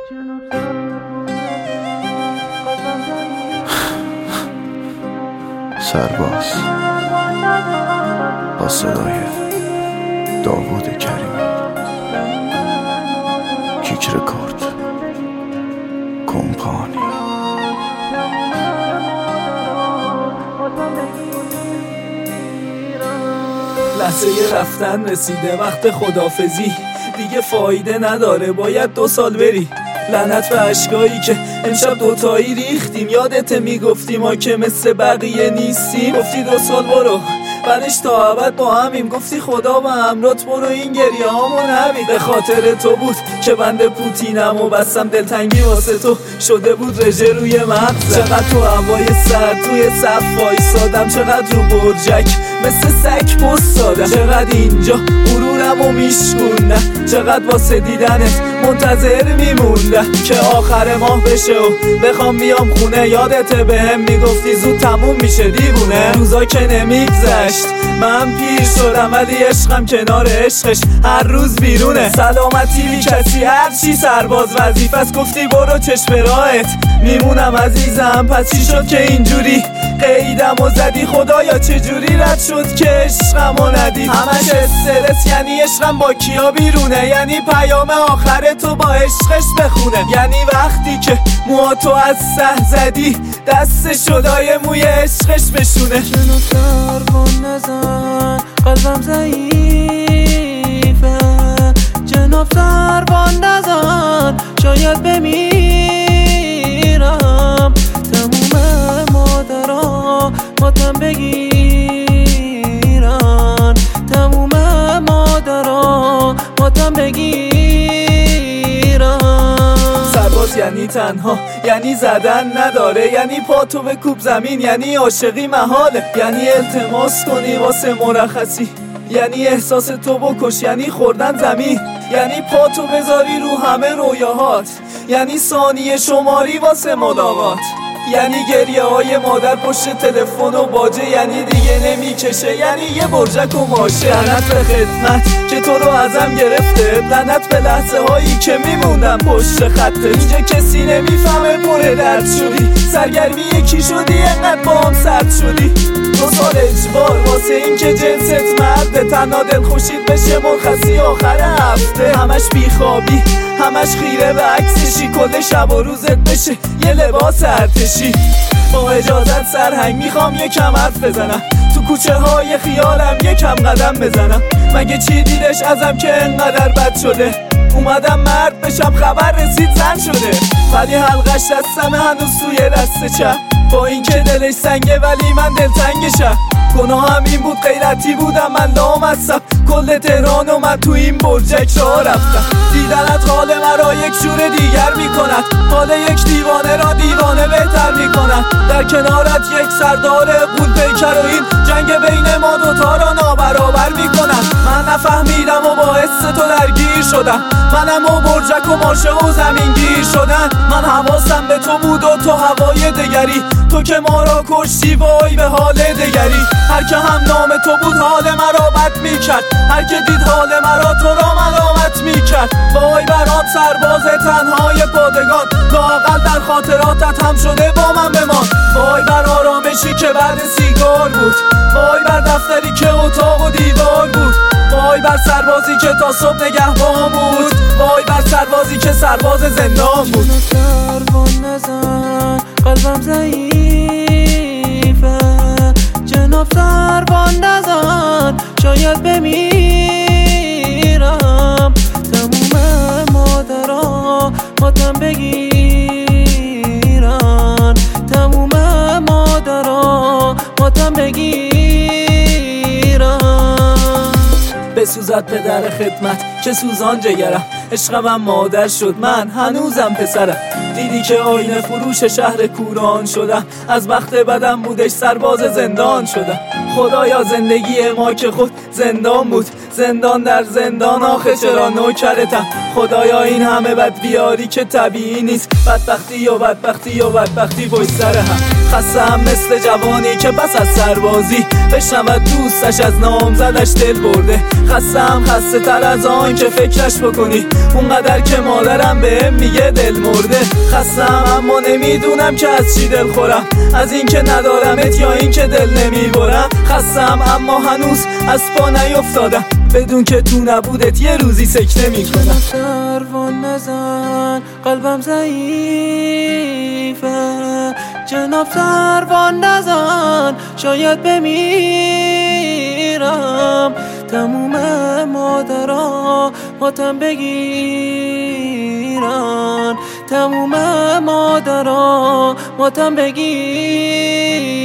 سرباز با صدای داوود کریمی، کیک رکورد، کمپانی. لحظه رفتن رسیده، وقت خدافزی دیگه فایده نداره، باید 2 سال بری. لعنت به اشکایی که امشب دوتایی ریختیم. یادت میگفتی ما که مثل بقیه نیستیم. گفتی 2 سال برو، بعدش تا ابد با همیم. گفتی خدا با امرات برو، این گریه هامو نبین. به خاطر تو بود که بنده پوتینم و بستم دلتنگی واسه تو شده بود رژه روی مغز. چقدر تو هوای سرد توی صف وایسادم، چقدر رو برجک مثل سگ پست دادم، چقدر اینجا غرورم و میشکوندم، چقدر واسه دیدنت منتظر میموندم که آخر ماه بشه و بخوام بیام خونه. یادته بهم میگفتی زود تموم میشه دیوونه. روزا که نمیگذشت من پیر شدم، ولی عشقم کنار عشقش هر روز بیرونه. سلامتی بی کسی هرچی سرباز وظیفه است. گفتی برو چشم راهت میمونم عزیزم. پس چی شد که اینجوری قیدم و زدی؟ خدایا چجوری رد شد که عشقم و ندی؟ همش استرس، یعنی عشقم با کیا بیرونه؟ یعنی پیام آخر تو با عشقش بخونه؟ یعنی وقتی که موهاتو از سه زدی دست شدای موی عشقش بشونه؟ جنو سربان نزن، قلبم ضعیفه. جنو سربان نزن، شاید بمیرم. تموم مادرها ماتم بگیرن، تموم مادرها ماتم بگیرن. سرباز یعنی تنها، یعنی زدن نداره، یعنی پاتو بکوب زمین، یعنی عاشقی محاله، یعنی التماس کنی واسه مرخصی، یعنی احساس تو بکش، یعنی خوردن زمین، یعنی پاتو بذاری رو همه رویاهات، یعنی ثانیه شماری واسه ملاقات، یعنی گریه های مادر پشت تلفن و باجه، یعنی دیگه نمیکشه، یعنی یه برجک و ماشه. لعنت به خدمت که تو رو ازم گرفته، لعنت به لحظه هایی که میموندم پشت خطت. اینجا کسی نمیفهمه پر درد شدی، سرگرمی یکی شدی، انقدر با هم سرد شدی. 2 سال اجبار واسه این که جنست مرده، تنها دل خوشید بشه مرخصی آخر هفته. همش بیخوابی، همش خیره به عکسشی، کل شب و روزت بشه یه لباس ارتشی. با اجازت سرهنگ میخوام یکم حرف بزنم، تو کوچه های خیالم یکم قدم بزنم. مگه چی دیدش ازم که انقدر بد شده؟ اومدم مرد بشم خبر رسید زن شده، ولی حلقش دستمه هنوز توی دست چپ. با اینکه دلش سنگه ولی من دلتنگشم. گناهم این بود غیرتی بودم من لامصب، کل تهران و من تو این برجک راه رفتم. دیدنت حال مرا یک شور دیگر میکند، حال یک دیوانه را دیوانه بهتر میکند. در کنارت یک سردار قول پیکر و این جنگ بین ما دوتا را نابرابر میکند. من نفهمیدم و باعث تو درگیر شدم، منم و برجک و ماشه و زمینگیر شدن. من حواسم به تو بود و تو هوای دگری، تو که ما را کشتی وای به حال دگری. هر که هم نام تو بود حال مرا بد میکرد، هر که دید حال مرا تو را ملامت میکرد. وای برام سرباز تنهای پادگان، لااقل در خاطراتت هم شده با من بمان. وای بر آرامشی که بعد سیگار بود، وای بر دفتری که اتاق و دیوار بود، وای بر سربازی که تا صبح نگهبان بود، وای بر سربازی که سرباز زندان بود. جنو سربان نزن، قلبم ضعیفه. جنو سربان نزن، شاید بمیرم. تموم مادرها ماتم بگیرن، تموم مادرها ماتم بگیرن. بسوزد پدر خدمت که سوزان جگرم، عشقم مادر شد من هنوزم پسرم. دیدی که آینه فروش شهر کوران شدم، از بخت بدم بودش سرباز زندان شدم. خدایا زندگی ما که خود زندان بود، زندان در زندان آخه چرا نوکرتم؟ خدایا این همه بد بیاری که طبیعی نیست، بدبختی یا بدبختی یا بدبختی پشت سر هم. خستم مثل جوانی که پس از سربازی بشنود دوستش از نامزدش دل برده. خستم خسته تر از آن که فکرش بکنی اونقدر که مادرم بهم میگه دل مرده. خستم اما نمیدونم که از چی دل خورم، از این که ندارمت یا این که دل نمیبرم. خستم اما هنوز از پا نیفتادم، بدون که تو نبودت یه روزی سکته میکنم. سروان نزن قلبم ضعیفه، جناب سروان نزن شاید بمیرم. تموم مادرها ماتم بگیرن، تموم مادرها ماتم بگیرن.